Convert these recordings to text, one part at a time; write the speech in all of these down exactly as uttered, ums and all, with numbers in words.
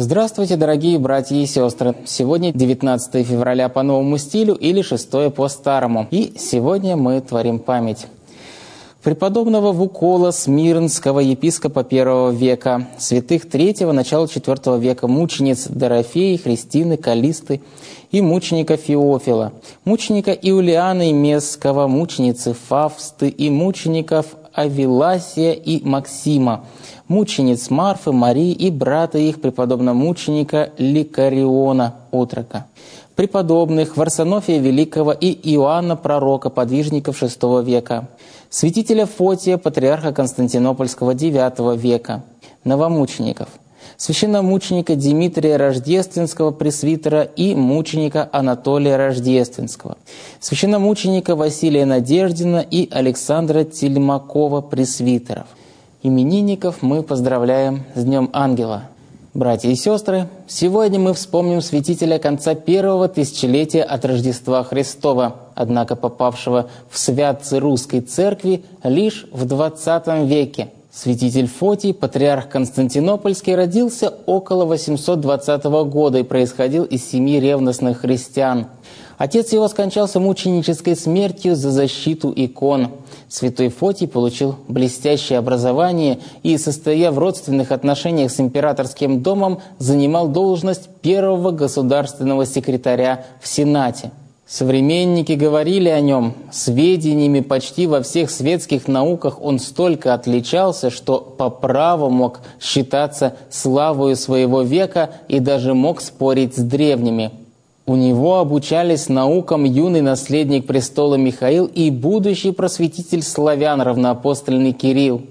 Здравствуйте, дорогие братья и сестры! Сегодня девятнадцатое февраля по новому стилю или шестое по старому. И сегодня мы творим память преподобного Вукола Смирнского, епископа первого века, святых третьего, начала четвертого века, мучениц Дорофеи, Христины, Калисты и мученика Феофила, мученика Иулиана Месского, мученицы Фавсты и мучеников Авиласия и Максима, мучениц Марфы, Марии и брата их, преподобного мученика Ликариона, отрока, преподобных Варсонофия Великого и Иоанна Пророка, подвижников шестого века, святителя Фотия, патриарха Константинопольского девятого века, новомучеников, священномученика Дмитрия Рождественского, пресвитера, и мученика Анатолия Рождественского, священномученика Василия Надеждина и Александра Тельмакова, пресвитеров. Именинников мы поздравляем с Днем Ангела. Братья и сестры, сегодня мы вспомним святителя конца первого тысячелетия от Рождества Христова, однако попавшего в святцы русской церкви лишь в двадцатом веке. Святитель Фотий, патриарх Константинопольский, родился около восемьсот двадцатого года и происходил из семьи ревностных христиан. Отец его скончался мученической смертью за защиту икон. Святой Фотий получил блестящее образование и, состоя в родственных отношениях с императорским домом, занимал должность первого государственного секретаря в Сенате. Современники говорили о нем: сведениями почти во всех светских науках он столько отличался, что по праву мог считаться славою своего века и даже мог спорить с древними. У него обучались наукам юный наследник престола Михаил и будущий просветитель славян, равноапостольный Кирилл.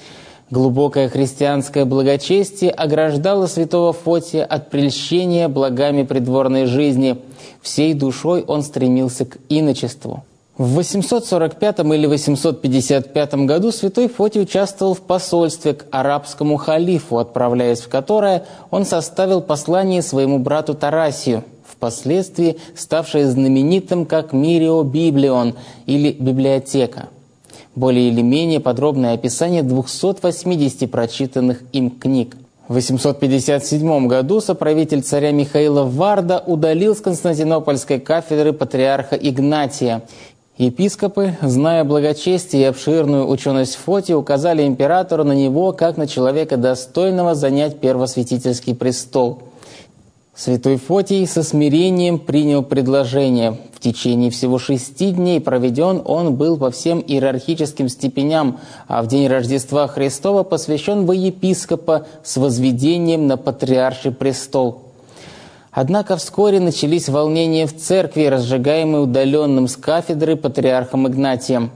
Глубокое христианское благочестие ограждало святого Фотия от прельщения благами придворной жизни. Всей душой он стремился к иночеству. В восемьсот сорок пятом или восемьсот пятьдесят пятом году святой Фотий участвовал в посольстве к арабскому халифу, отправляясь в которое он составил послание своему брату Тарасию, впоследствии ставшее знаменитым как «Мирио Библион» или «Библиотека». Более или менее подробное описание двухсот восьмидесяти прочитанных им книг. В восемьсот пятьдесят седьмом году соправитель царя Михаила Варда удалил с Константинопольской кафедры патриарха Игнатия. Епископы, зная благочестие и обширную ученость Фотия, указали императору на него как на человека, достойного занять первосвятительский престол. Святой Фотий со смирением принял предложение. В течение всего шести дней проведен он был по всем иерархическим степеням, а в день Рождества Христова посвящен во епископа с возведением на патриарший престол. Однако вскоре начались волнения в церкви, разжигаемые удаленным с кафедры патриархом Игнатием.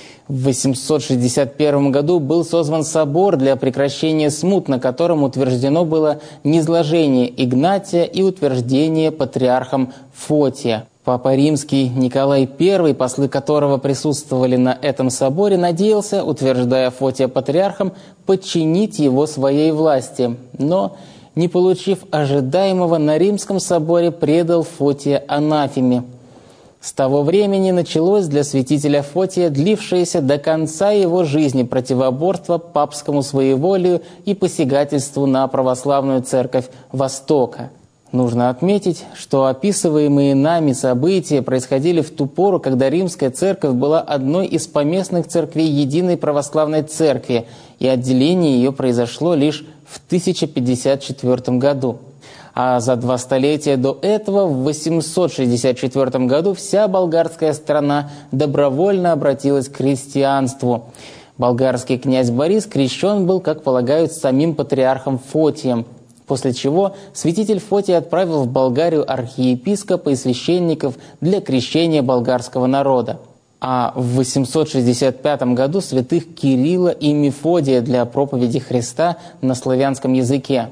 В восемьсот шестьдесят первом году был созван собор для прекращения смут, на котором утверждено было низложение Игнатия и утверждение патриархом Фотия. Папа Римский Николай Первый, послы которого присутствовали на этом соборе, надеялся, утверждая Фотия патриархом, подчинить его своей власти, но, не получив ожидаемого, на Римском соборе предал Фотия анафеме. С того времени началось для святителя Фотия длившееся до конца его жизни противоборство папскому своеволию и посягательству на православную церковь Востока. Нужно отметить, что описываемые нами события происходили в ту пору, когда Римская церковь была одной из поместных церквей Единой Православной Церкви, и отделение ее произошло лишь в тысяча пятьдесят четвёртом году. А за два столетия до этого, в восемьсот шестьдесят четвёртом году, вся болгарская страна добровольно обратилась к христианству. Болгарский князь Борис крещен был, как полагают, самим патриархом Фотием, после чего святитель Фотий отправил в Болгарию архиепископа и священников для крещения болгарского народа. А в восемьсот шестьдесят пятом году святых Кирилла и Мефодия для проповеди Христа на славянском языке.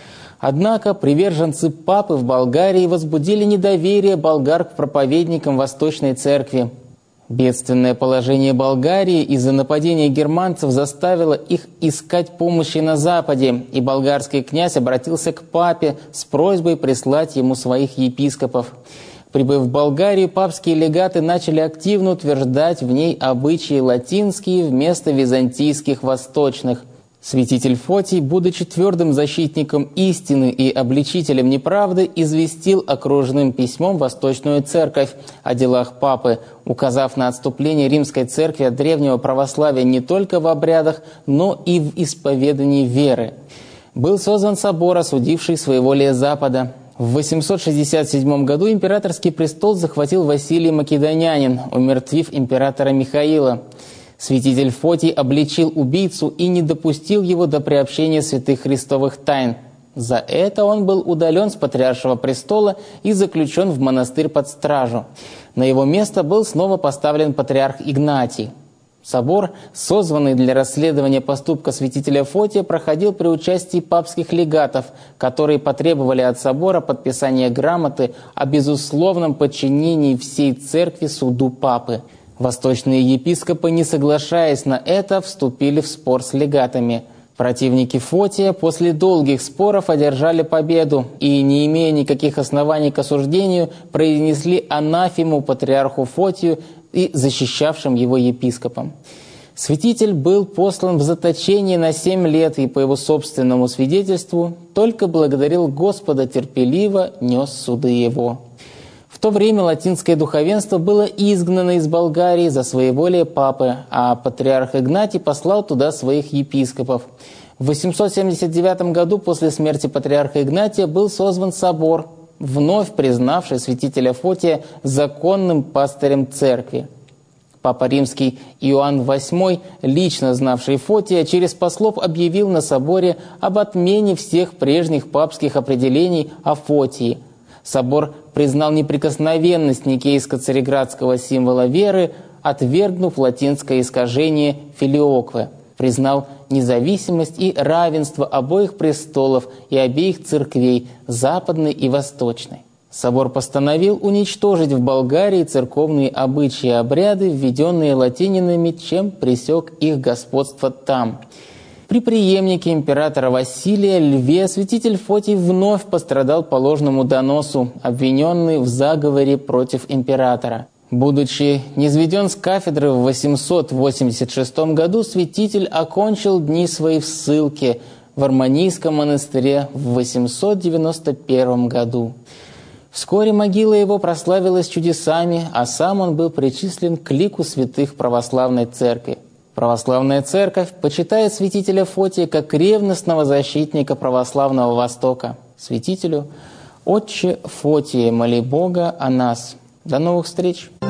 Однако приверженцы папы в Болгарии возбудили недоверие болгар к проповедникам Восточной Церкви. Бедственное положение Болгарии из-за нападения германцев заставило их искать помощи на Западе, и болгарский князь обратился к папе с просьбой прислать ему своих епископов. Прибыв в Болгарию, папские легаты начали активно утверждать в ней обычаи латинские вместо византийских восточных. Святитель Фотий, будучи твердым защитником истины и обличителем неправды, известил окружным письмом Восточную Церковь о делах Папы, указав на отступление Римской Церкви от древнего православия не только в обрядах, но и в исповедании веры. Был создан собор, осудивший своеволие Запада. В восемьсот шестьдесят седьмом году императорский престол захватил Василий Македонянин, умертвив императора Михаила. Святитель Фотий обличил убийцу и не допустил его до приобщения святых христовых тайн. За это он был удален с патриаршего престола и заключен в монастырь под стражу. На его место был снова поставлен патриарх Игнатий. Собор, созванный для расследования поступка святителя Фотия, проходил при участии папских легатов, которые потребовали от собора подписания грамоты о безусловном подчинении всей церкви суду папы. Восточные епископы, не соглашаясь на это, вступили в спор с легатами. Противники Фотия после долгих споров одержали победу и, не имея никаких оснований к осуждению, произнесли анафему патриарху Фотию и защищавшим его епископам. Святитель был послан в заточение на семь лет и, по его собственному свидетельству, только благодарил Господа терпеливо нес суды его. В то время латинское духовенство было изгнано из Болгарии за своеволие папы, а патриарх Игнатий послал туда своих епископов. В восемьсот семьдесят девятом году после смерти патриарха Игнатия был созван собор, вновь признавший святителя Фотия законным пастырем церкви. Папа Римский Иоанн восьмой, лично знавший Фотия, через послов объявил на соборе об отмене всех прежних папских определений о Фотии. Собор признал неприкосновенность никейско-цареградского символа веры, отвергнув латинское искажение филиокве, признал независимость и равенство обоих престолов и обеих церквей, западной и восточной. Собор постановил уничтожить в Болгарии церковные обычаи и обряды, введенные латининами, чем пресек их господство там. При преемнике императора Василия Льве святитель Фотий вновь пострадал по ложному доносу, обвиненный в заговоре против императора. Будучи низведен с кафедры в восемьсот восемьдесят шестом году, святитель окончил дни свои в ссылке в Арманийском монастыре в восемьсот девяносто первом году. Вскоре могила его прославилась чудесами, а сам он был причислен к лику святых православной церкви. Православная церковь почитает святителя Фотия как ревностного защитника православного Востока. Святителю: «Отче Фотие, моли Бога о нас». До новых встреч!